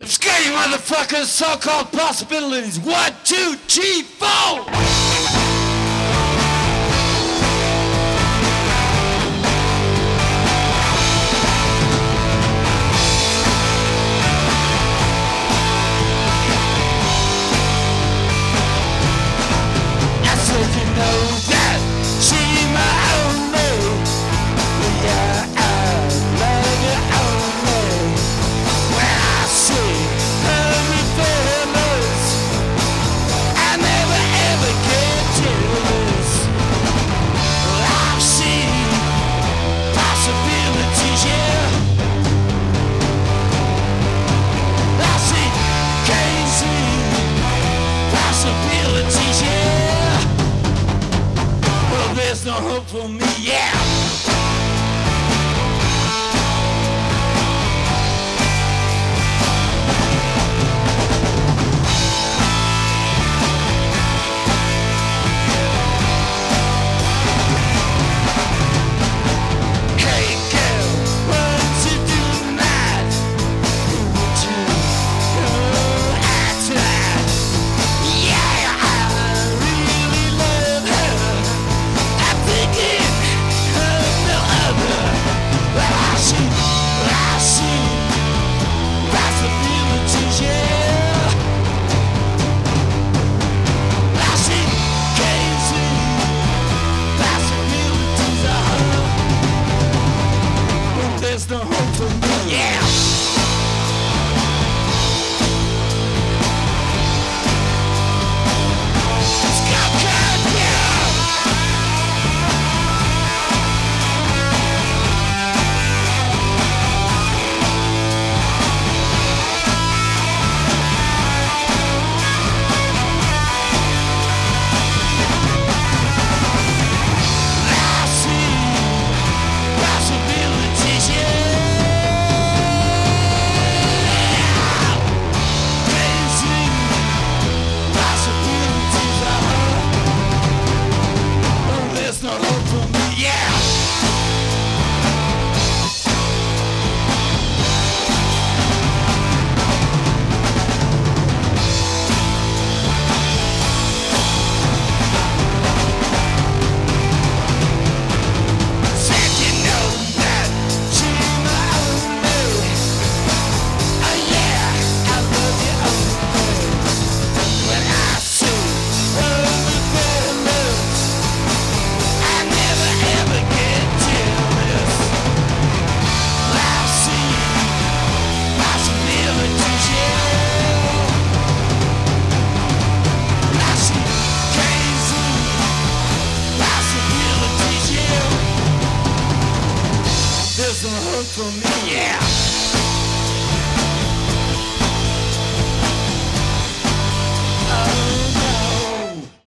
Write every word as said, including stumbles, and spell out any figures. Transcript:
Scary motherfuckers, so-called possibilities. One, two, three, four. I said you know that she my only. Yeah, I love you only. When I see her revealers, I never ever get jealous. I've seen possibilities, yeah. I see crazy possibilities, yeah. Well, there's no hope for me, yeah. Hey girl, what you do tonight? Would you go out tonight? Yeah, I really love her. I'm thinking of no other. But I see, I see possibilities, yeah. I see crazy possibilities, uh-huh. There's no hope for me, yeah. Scott Cut, yeah. I see possibilities, yeah. Crazy possibilities, uh-huh. Oh, there's no hope for me, yeah. Said you know that she's my only. Oh yeah, I love you only. When I see her with their lips, I never ever get jealous. I've seen possibilities, yeah. I see crazy possibilities, yeah. There's no hope for me, yeah.